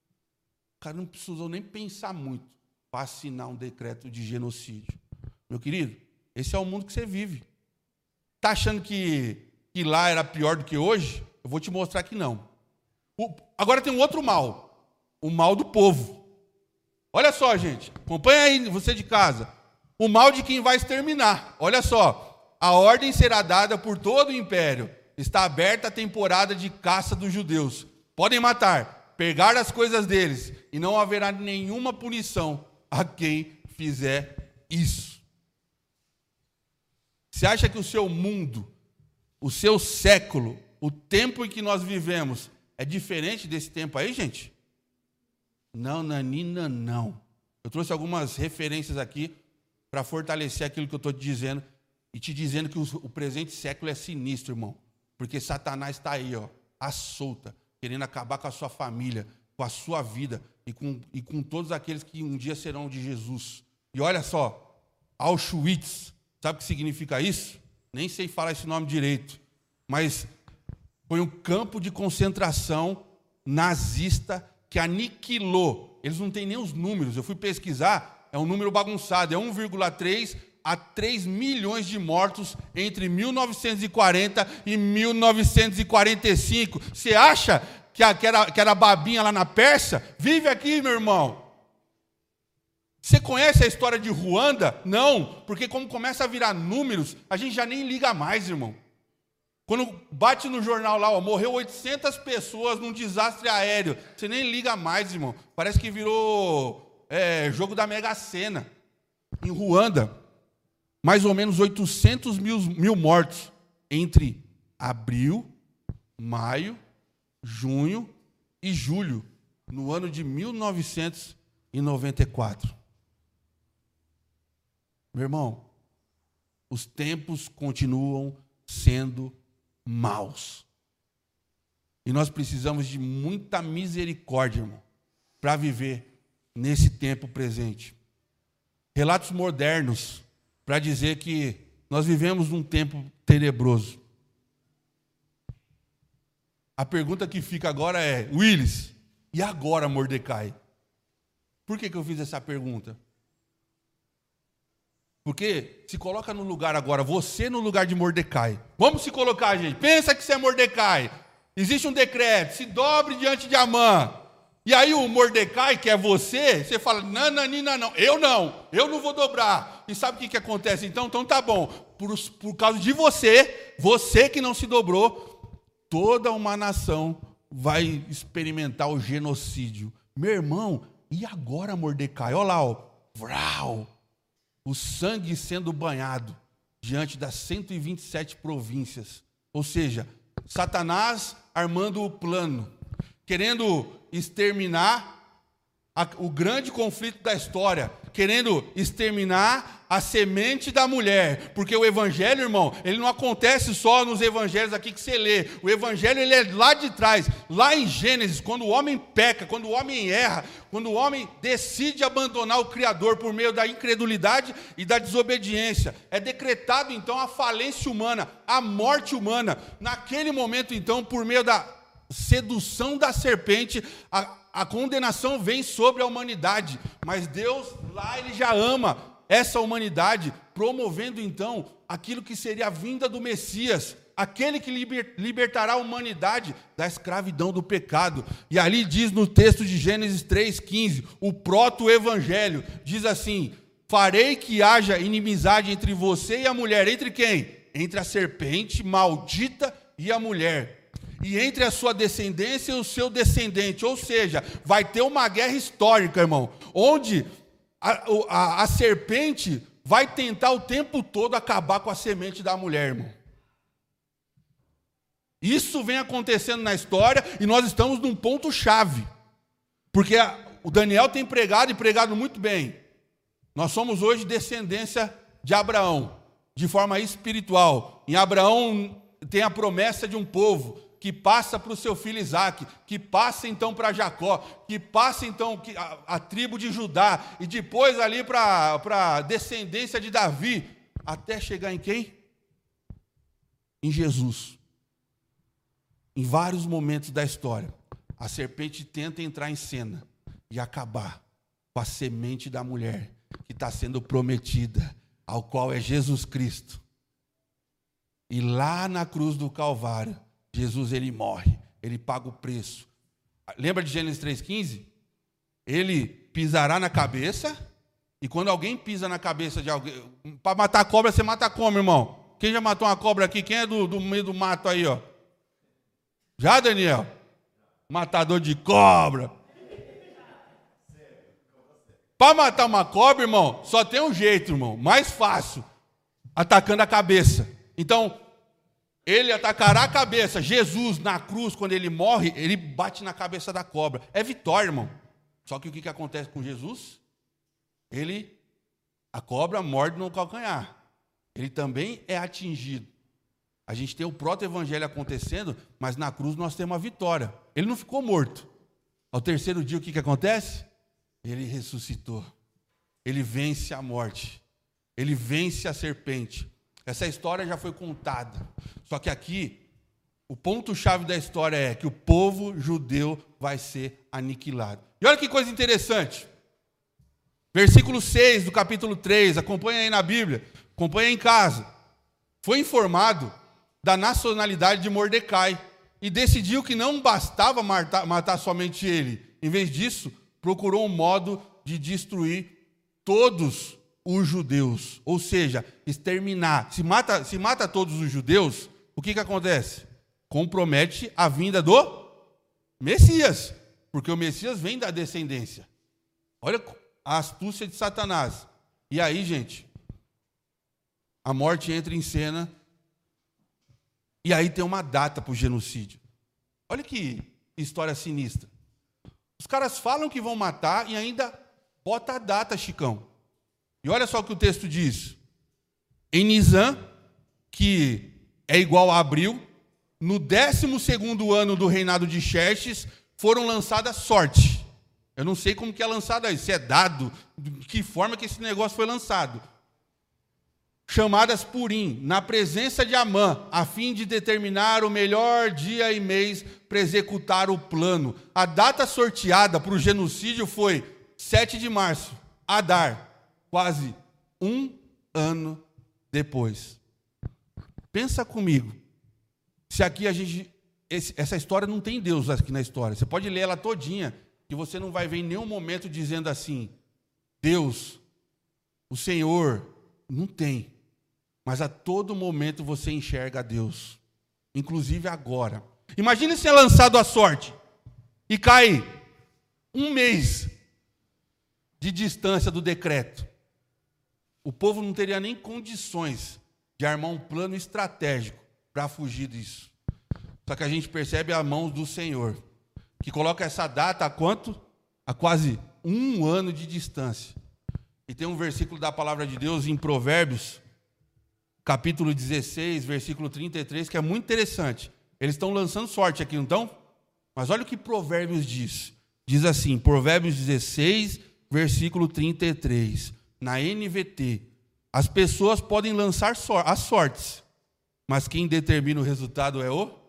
O cara não precisou nem pensar muito para assinar um decreto de genocídio. Meu querido, esse é o mundo que você vive. Está achando que, que lá era pior do que hoje? Eu vou te mostrar que não. O, agora tem um outro mal, o mal do povo. Olha só, gente, acompanha aí você de casa. O mal de quem vai exterminar. Olha só, a ordem será dada por todo o império. Está aberta a temporada de caça dos judeus. Podem matar, pegar as coisas deles, e não haverá nenhuma punição a quem fizer isso. Você acha que o seu mundo, o seu século, o tempo em que nós vivemos, é diferente desse tempo aí, gente? Não, nanina, não. Eu trouxe algumas referências aqui para fortalecer aquilo que eu estou te dizendo e te dizendo que o presente século é sinistro, irmão. Porque Satanás está aí, ó, à solta, querendo acabar com a sua família, com a sua vida e com, e com todos aqueles que um dia serão de Jesus. E olha só, Auschwitz, sabe o que significa isso? Nem sei falar esse nome direito, mas foi um campo de concentração nazista que aniquilou. Eles não têm nem os números, eu fui pesquisar, é um número bagunçado, é um vírgula três a três milhões de mortos entre mil novecentos e quarenta e mil novecentos e quarenta e cinco. Você acha que, a, que, era, que era a babinha lá na Pérsia? Vive aqui, meu irmão. Você conhece a história de Ruanda? Não, porque como começa a virar números, a gente já nem liga mais, irmão. Quando bate no jornal lá, ó, morreu oitocentas pessoas num desastre aéreo, você nem liga mais, irmão. Parece que virou é, jogo da Mega Sena. Em Ruanda, mais ou menos oitocentos mil, mil mortos entre abril, maio, junho e julho, no ano de mil novecentos e noventa e quatro. Meu irmão, os tempos continuam sendo maus. E nós precisamos de muita misericórdia, irmão, para viver nesse tempo presente. Relatos modernos para dizer que nós vivemos num tempo tenebroso. A pergunta que fica agora é, Willis, e agora, Mordecai? Por que que eu fiz essa pergunta? Porque se coloca no lugar agora, você no lugar de Mordecai. Vamos se colocar, gente. Pensa que você é Mordecai. Existe um decreto, se dobre diante de Amã. E aí o Mordecai, que é você, você fala, não, não, não, não, eu não, eu não vou dobrar. E sabe o que, que acontece? Então, então tá bom, por, por causa de você, você que não se dobrou, toda uma nação vai experimentar o genocídio. Meu irmão, e agora, Mordecai? Olha lá, ó, vrau, o sangue sendo banhado diante das cento e vinte e sete províncias. Ou seja, Satanás armando o plano, querendo exterminar a, o grande conflito da história, querendo exterminar a semente da mulher, porque o evangelho, irmão, ele não acontece só nos evangelhos aqui que você lê, o evangelho ele é lá de trás, lá em Gênesis, quando o homem peca, quando o homem erra, quando o homem decide abandonar o Criador por meio da incredulidade e da desobediência, é decretado então a falência humana, a morte humana, naquele momento então, por meio da sedução da serpente, a, a condenação vem sobre a humanidade, mas Deus lá ele já ama essa humanidade, promovendo então aquilo que seria a vinda do Messias, aquele que liber, libertará a humanidade da escravidão do pecado. E ali diz no texto de Gênesis três, quinze, o proto-evangelho, diz assim, farei que haja inimizade entre você e a mulher, entre quem? Entre a serpente maldita e a mulher, e entre a sua descendência e o seu descendente, ou seja, vai ter uma guerra histórica, irmão, onde a, a, a serpente vai tentar o tempo todo acabar com a semente da mulher, irmão. Isso vem acontecendo na história e nós estamos num ponto-chave, porque a, o Daniel tem pregado e pregado muito bem. Nós somos hoje descendência de Abraão, de forma espiritual. Em Abraão tem a promessa de um povo que passa para o seu filho Isaque, que passa então para Jacó, que passa então a, a tribo de Judá, e depois ali para a descendência de Davi, até chegar em quem? Em Jesus. Em vários momentos da história, a serpente tenta entrar em cena e acabar com a semente da mulher, que está sendo prometida, ao qual é Jesus Cristo. E lá na cruz do Calvário, Jesus, ele morre, ele paga o preço. Lembra de Gênesis três, quinze? Ele pisará na cabeça, e quando alguém pisa na cabeça de alguém, para matar a cobra, você mata como, irmão? Quem já matou uma cobra aqui? Quem é do, do meio do mato aí, ó? Já, Daniel? Matador de cobra. Para matar uma cobra, irmão, só tem um jeito, irmão, mais fácil. atacando a cabeça. Então, ele atacará a cabeça. Jesus, na cruz, quando ele morre, ele bate na cabeça da cobra. É vitória, irmão. Só que o que, que acontece com Jesus? Ele, a cobra morde no calcanhar. Ele também é atingido. A gente tem o proto-evangelho acontecendo, mas na cruz nós temos a vitória. Ele não ficou morto. Ao terceiro dia, o que, que acontece? Ele ressuscitou. Ele vence a morte. Ele vence a serpente. Essa história já foi contada. Só que aqui, o ponto-chave da história é que o povo judeu vai ser aniquilado. E olha que coisa interessante. Versículo seis do capítulo três, acompanha aí na Bíblia, acompanha em casa. Foi informado da nacionalidade de Mordecai e decidiu que não bastava matar, matar somente ele. Em vez disso, procurou um modo de destruir todos os judeus, ou seja, exterminar. Se mata, se mata todos os judeus, o que, que acontece? Compromete a vinda do Messias, porque o Messias vem da descendência. Olha a astúcia de Satanás. E aí, gente, a morte entra em cena, e aí tem uma data para o genocídio. Olha que história sinistra. Os caras falam que vão matar e ainda bota a data, Chicão. E olha só o que o texto diz. Em Nisan, que é igual a abril, no décimo segundo ano do reinado de Xerxes, foram lançadas sorte. Eu não sei como que é lançado isso, se é dado, de que forma que esse negócio foi lançado. Chamadas Purim, na presença de Amã, a fim de determinar o melhor dia e mês para executar o plano. A data sorteada para o genocídio foi sete de março, Adar, quase um ano depois. Pensa comigo, se aqui a gente, esse, essa história não tem Deus aqui na história, você pode ler ela todinha, e você não vai ver em nenhum momento dizendo assim, Deus, o Senhor, não tem. Mas a todo momento você enxerga Deus, inclusive agora. Imagine se é lançado a sorte e cai um mês de distância do decreto. O povo não teria nem condições de armar um plano estratégico para fugir disso. Só que a gente percebe a mão do Senhor, que coloca essa data a quanto? A quase um ano de distância. E tem um versículo da palavra de Deus em Provérbios, capítulo dezesseis, versículo trinta e três, que é muito interessante. Eles estão lançando sorte aqui, não estão? Mas olha o que Provérbios diz. Diz assim, Provérbios dezesseis, versículo trinta e três, na N V T. As pessoas podem lançar sor- as sortes, mas quem determina o resultado é o...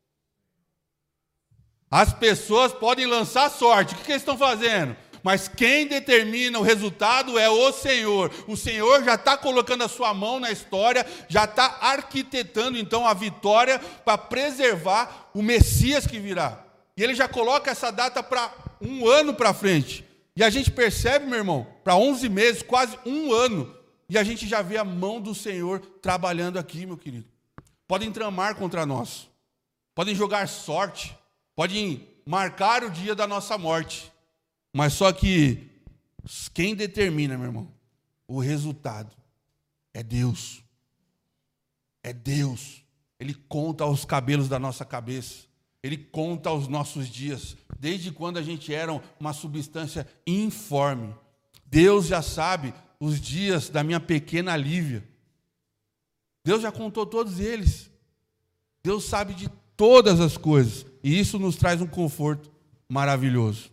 As pessoas podem lançar sorte. O que, que eles estão fazendo? Mas quem determina o resultado é o Senhor. O Senhor já está colocando a sua mão na história, já está arquitetando então a vitória para preservar o Messias que virá. E ele já coloca essa data para um ano para frente. E a gente percebe, meu irmão, para onze meses, quase um ano, e a gente já vê a mão do Senhor trabalhando aqui, meu querido. Podem tramar contra nós, podem jogar sorte, podem marcar o dia da nossa morte. Mas só que quem determina, meu irmão, o resultado é Deus. É Deus. Ele conta os cabelos da nossa cabeça. Ele conta os nossos dias. Desde quando a gente era uma substância informe. Deus já sabe os dias da minha pequena Lívia. Deus já contou todos eles. Deus sabe de todas as coisas. E isso nos traz um conforto maravilhoso.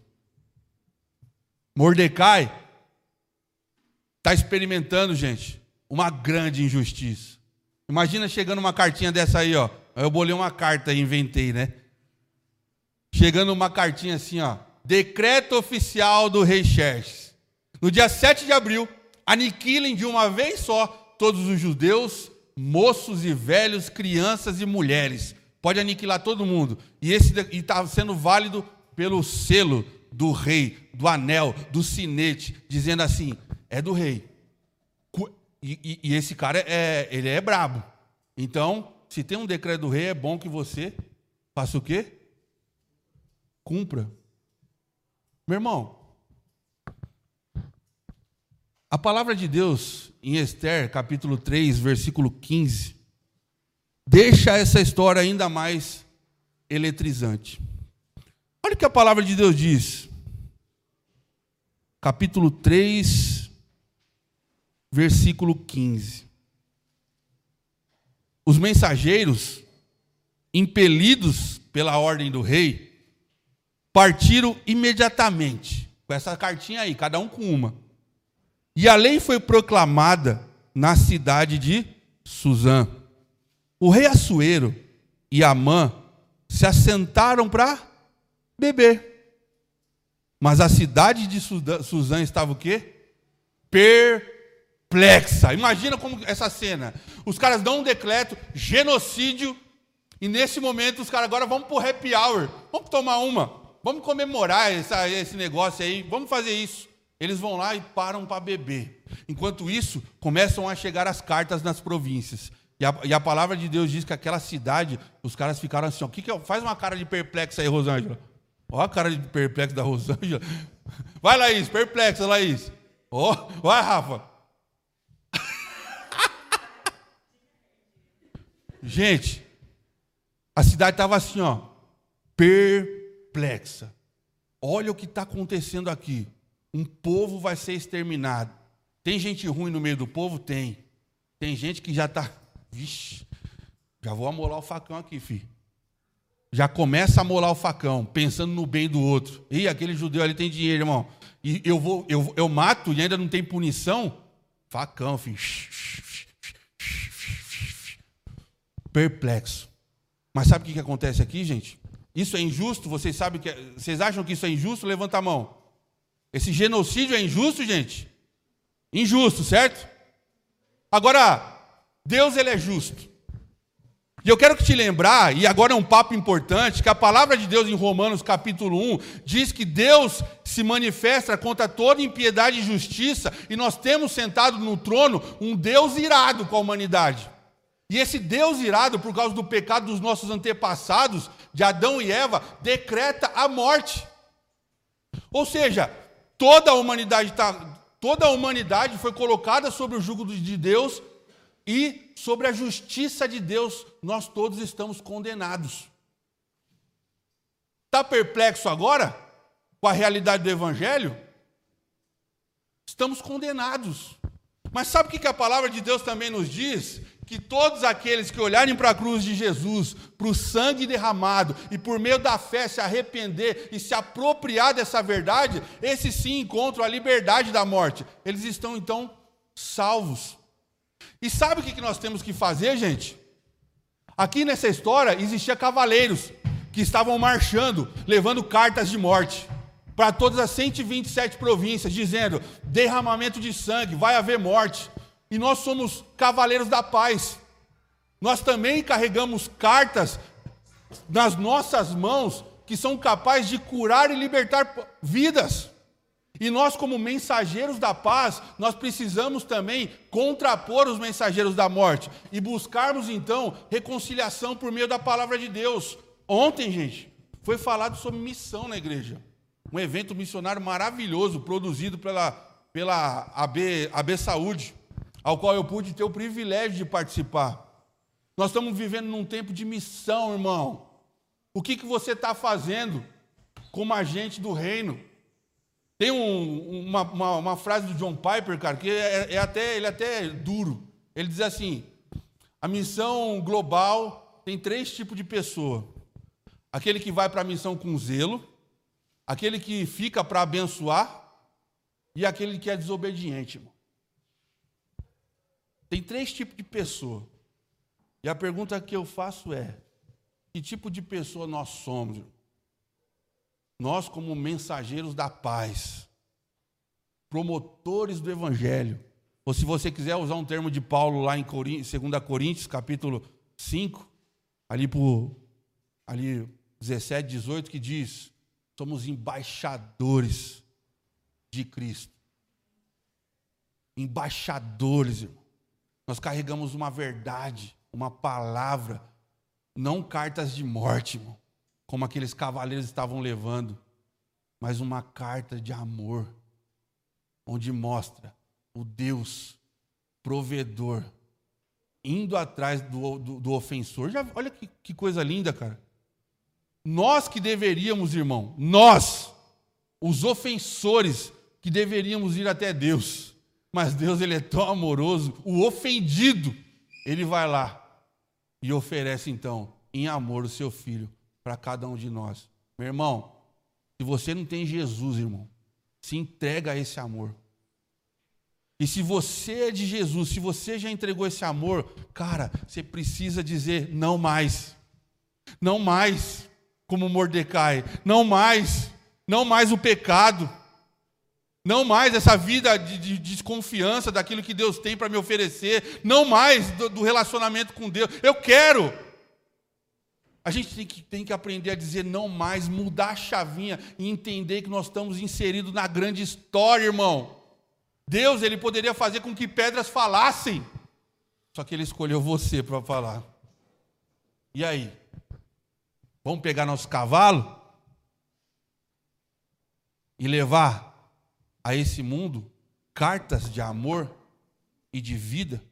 Mordecai está experimentando, gente, uma grande injustiça. Imagina chegando uma cartinha dessa aí, ó. Eu bolei uma carta e inventei, né? Chegando uma cartinha assim, ó. Decreto oficial do rei Xerxes. No dia sete de abril, aniquilem de uma vez só todos os judeus, moços e velhos, crianças e mulheres. Pode aniquilar todo mundo. E esse está sendo válido pelo selo do rei, do anel, do sinete, dizendo assim, é do rei. E, e, e esse cara, é, ele é brabo. Então, se tem um decreto do rei, é bom que você faça o quê? Cumpra. Meu irmão, A palavra de Deus, em Esther, capítulo três, versículo quinze, deixa essa história ainda mais eletrizante. Olha o que a palavra de Deus diz. Capítulo três, versículo quinze. Os mensageiros, impelidos pela ordem do rei, partiram imediatamente, com essa cartinha aí, cada um com uma. E a lei foi proclamada na cidade de Suzã. O rei Assuero e Amã se assentaram para beber. Mas a cidade de Suzã estava o quê? Perplexa. Imagina como essa cena. Os caras dão um decreto, genocídio, e nesse momento os caras agora vamos para o happy hour. Vamos tomar uma. Vamos comemorar essa, esse negócio aí. Vamos fazer isso. Eles vão lá e param para beber. Enquanto isso, começam a chegar as cartas nas províncias. E a, e a palavra de Deus diz que aquela cidade, os caras ficaram assim, ó, que que é? Faz uma cara de perplexa aí, Rosângela. Olha a cara de perplexa da Rosângela. Vai, Laís, perplexa, Laís. Ó, vai, Rafa. Gente, a cidade estava assim, ó, perplexa. Olha o que está acontecendo aqui. Um povo vai ser exterminado. Tem gente ruim no meio do povo? Tem. Tem gente que já está... Vixe, já vou amolar o facão aqui, filho. Já começa a amolar o facão, pensando no bem do outro. Ih, aquele judeu ali tem dinheiro, irmão. E eu, vou, eu, eu mato e ainda não tem punição? Facão, filho. Perplexo. Mas sabe o que, que acontece aqui, gente? Isso é injusto? Vocês sabem que é... Vocês acham que isso é injusto? Levanta a mão. Esse genocídio é injusto, gente? Injusto, certo? Agora, Deus, ele é justo. E eu quero que te lembrar, e agora é um papo importante, que a palavra de Deus em Romanos capítulo um diz que Deus se manifesta contra toda impiedade e injustiça, e nós temos sentado no trono um Deus irado com a humanidade. E esse Deus irado, por causa do pecado dos nossos antepassados, de Adão e Eva, decreta a morte. Ou seja, toda a humanidade, tá, toda a humanidade foi colocada sobre o jugo de Deus e sobre a justiça de Deus nós todos estamos condenados. Está perplexo agora com a realidade do Evangelho? Estamos condenados. Mas sabe o que a palavra de Deus também nos diz? Que todos aqueles que olharem para a cruz de Jesus, para o sangue derramado, e por meio da fé se arrepender e se apropriar dessa verdade, esses sim encontram a liberdade da morte. Eles estão então salvos. E sabe o que nós temos que fazer, gente? Aqui nessa história existia cavaleiros que estavam marchando, levando cartas de morte para todas as cento e vinte e sete províncias, dizendo: derramamento de sangue, vai haver morte. E nós somos cavaleiros da paz. Nós também carregamos cartas nas nossas mãos que são capazes de curar e libertar vidas. E nós, como mensageiros da paz, nós precisamos também contrapor os mensageiros da morte e buscarmos, então, reconciliação por meio da palavra de Deus. Ontem, gente, foi falado sobre missão na igreja. Um evento missionário maravilhoso, produzido pela, pela A B, A B Saúde, ao qual eu pude ter o privilégio de participar. Nós estamos vivendo num tempo de missão, irmão. O que, que você está fazendo como agente do reino? Tem um, uma, uma, uma frase do John Piper, cara, que é, é até, ele é até duro. Ele diz assim: a missão global tem três tipos de pessoa. Aquele que vai para a missão com zelo, aquele que fica para abençoar e aquele que é desobediente, irmão. Tem três tipos de pessoa. E a pergunta que eu faço é: que tipo de pessoa nós somos, irmão? Nós, como mensageiros da paz, promotores do Evangelho, ou se você quiser usar um termo de Paulo lá em segunda Coríntios, capítulo cinco, ali por ali dezessete, dezoito, que diz: somos embaixadores de Cristo. Embaixadores, irmão. Nós carregamos uma verdade, uma palavra, não cartas de morte, irmão, como aqueles cavaleiros estavam levando, mas uma carta de amor, onde mostra o Deus provedor, indo atrás do, do, do ofensor. Já, olha que, que coisa linda, cara. Nós que deveríamos, irmão, nós, os ofensores, que deveríamos ir até Deus. Mas Deus, ele é tão amoroso, o ofendido, ele vai lá e oferece, então, em amor o seu filho para cada um de nós. Meu irmão, se você não tem Jesus, irmão, se entrega a esse amor. E se você é de Jesus, se você já entregou esse amor, cara, você precisa dizer não mais. Não mais como Mordecai. Não mais. Não mais o pecado. Não mais essa vida de, de, de desconfiança daquilo que Deus tem para me oferecer. Não mais do, do relacionamento com Deus. Eu quero. A gente tem que, tem que aprender a dizer não mais, mudar a chavinha e entender que nós estamos inseridos na grande história, irmão. Deus, ele poderia fazer com que pedras falassem. Só que ele escolheu você para falar. E aí? Vamos pegar nosso cavalo e levar a esse mundo cartas de amor e de vida?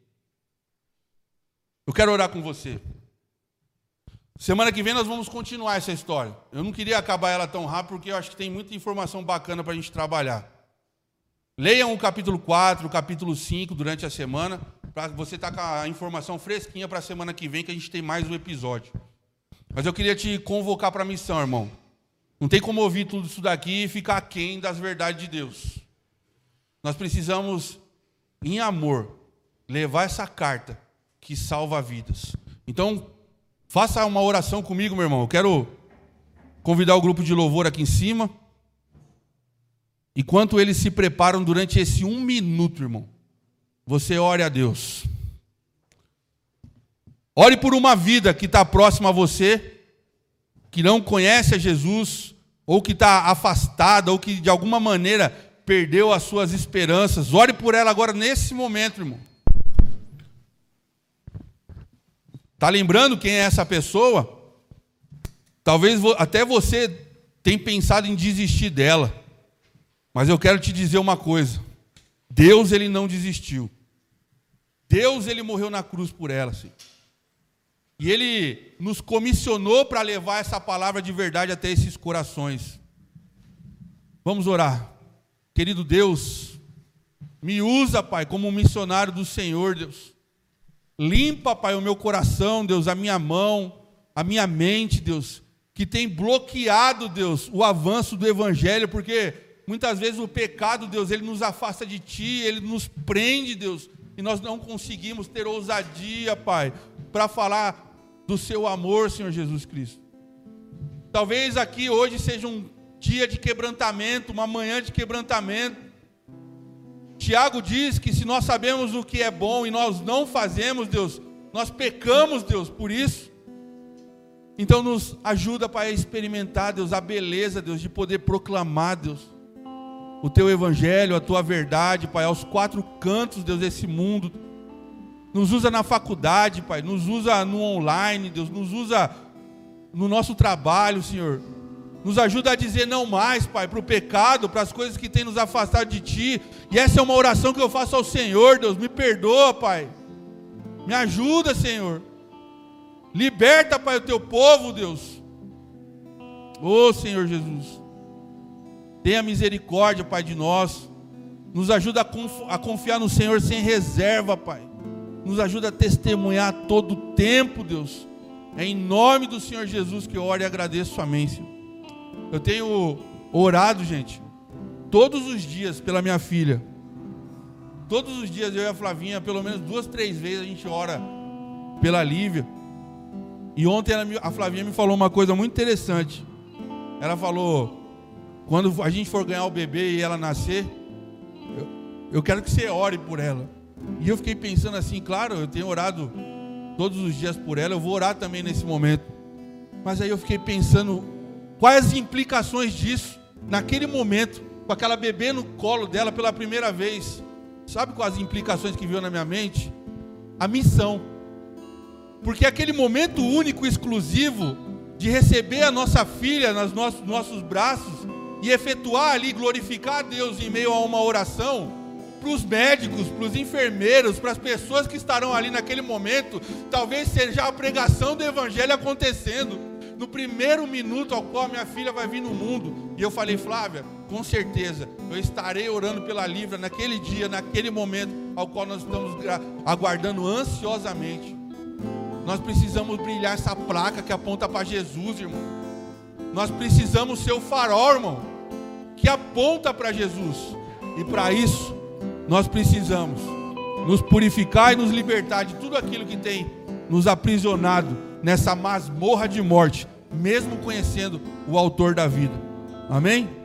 Eu quero orar com você. Semana que vem nós vamos continuar essa história. Eu não queria acabar ela tão rápido, porque eu acho que tem muita informação bacana para a gente trabalhar. Leiam o capítulo quatro, o capítulo cinco durante a semana, para você estar com a informação fresquinha para a semana que vem, que a gente tem mais um episódio. Mas eu queria te convocar para a missão, irmão. Não tem como ouvir tudo isso daqui e ficar aquém das verdades de Deus. Nós precisamos, em amor, levar essa carta que salva vidas. Então, faça uma oração comigo, meu irmão. Eu quero convidar o grupo de louvor aqui em cima. Enquanto eles se preparam durante esse um minuto, irmão, você ore a Deus. Ore por uma vida que está próxima a você, que não conhece a Jesus, ou que está afastada, ou que de alguma maneira perdeu as suas esperanças. Ore por ela agora, nesse momento, irmão. Está lembrando quem é essa pessoa? Talvez até você tenha pensado em desistir dela. Mas eu quero te dizer uma coisa. Deus, ele não desistiu. Deus, ele morreu na cruz por ela, sim. E ele nos comissionou para levar essa palavra de verdade até esses corações. Vamos orar. Querido Deus, me usa, Pai, como um missionário do Senhor, Deus. Limpa, Pai, o meu coração, Deus, a minha mão, a minha mente, Deus, que tem bloqueado, Deus, o avanço do Evangelho, porque muitas vezes o pecado, Deus, ele nos afasta de Ti, ele nos prende, Deus, e nós não conseguimos ter ousadia, Pai, para falar do Seu amor, Senhor Jesus Cristo. Talvez aqui hoje seja um dia de quebrantamento, uma manhã de quebrantamento. Tiago diz que se nós sabemos o que é bom e nós não fazemos, Deus, nós pecamos, Deus, por isso. Então nos ajuda, Pai, a experimentar, Deus, a beleza, Deus, de poder proclamar, Deus, o Teu Evangelho, a Tua verdade, Pai, aos quatro cantos, Deus, desse mundo. Nos usa na faculdade, Pai, nos usa no online, Deus, nos usa no nosso trabalho, Senhor. Nos ajuda a dizer não mais, Pai, para o pecado, para as coisas que têm nos afastado de Ti. E essa é uma oração que eu faço ao Senhor, Deus. Me perdoa, Pai. Me ajuda, Senhor. Liberta, Pai, o Teu povo, Deus. Ô, Senhor Jesus. Tenha misericórdia, Pai, de nós. Nos ajuda a, conf- a confiar no Senhor sem reserva, Pai. Nos ajuda a testemunhar todo o tempo, Deus. É em nome do Senhor Jesus que eu oro e agradeço. Amém, Senhor. Eu tenho orado, gente, todos os dias pela minha filha. Todos os dias eu e a Flavinha, pelo menos duas, três vezes a gente ora pela Lívia. E ontem ela, a Flavinha me falou uma coisa muito interessante. Ela falou, quando a gente for ganhar o bebê e ela nascer, eu, eu quero que você ore por ela. E eu fiquei pensando assim, claro, eu tenho orado todos os dias por ela, eu vou orar também nesse momento. Mas aí eu fiquei pensando, quais as implicações disso, naquele momento, com aquela bebê no colo dela pela primeira vez. Sabe quais as implicações que veio na minha mente? A missão. Porque aquele momento único, exclusivo, de receber a nossa filha nos nossos, nossos braços, e efetuar ali, glorificar a Deus em meio a uma oração, para os médicos, para os enfermeiros, para as pessoas que estarão ali naquele momento, talvez seja a pregação do evangelho acontecendo, no primeiro minuto ao qual minha filha vai vir no mundo. E eu falei: Flávia, com certeza, eu estarei orando pela Lívia naquele dia, naquele momento ao qual nós estamos aguardando ansiosamente. Nós precisamos brilhar essa placa que aponta para Jesus, irmão. Nós precisamos ser o farol, irmão, que aponta para Jesus. E para isso, nós precisamos nos purificar e nos libertar de tudo aquilo que tem nos aprisionado nessa masmorra de morte, mesmo conhecendo o autor da vida. Amém?